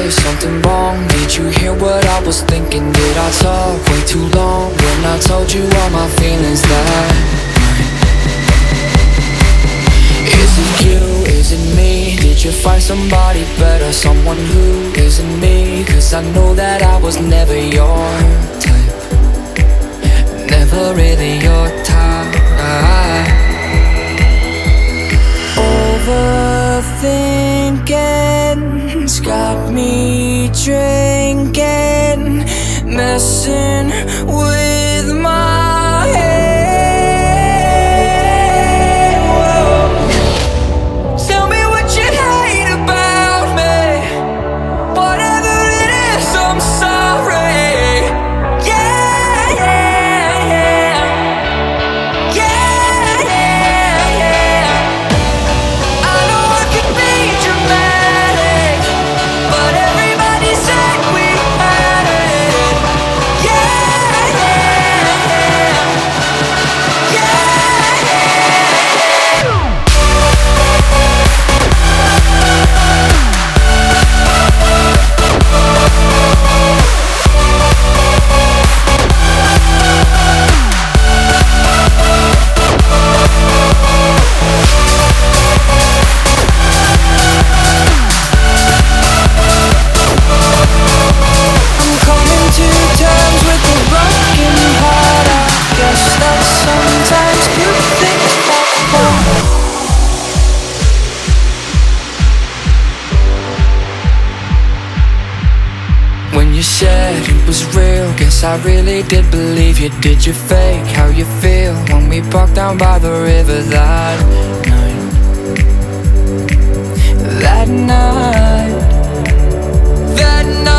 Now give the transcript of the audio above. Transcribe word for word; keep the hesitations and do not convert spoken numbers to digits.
say something wrong? Did you hear what I was thinking? Did I talk way too long when I told you all my feelings that night? Is it you? Is it me? Did you find somebody better? Someone who isn't me? Cause I know that I was never your type, never really your type. Overthinking's got me drinking, messing with my head. Whoa. Tell me what you hate about me. Whatever it is, I'm sorry. Yeah, yeah, yeah. Yeah, yeah, yeah. I know I could be dramatic, but everybody said we had it. Yeah, yeah, yeah. Yeah, I'm coming to terms with the broken heart. I guess that sometimes good things happen. When you said it was real, guess I really did believe you. Did you fake how you feel when we parked down by the river that night? That night, that night.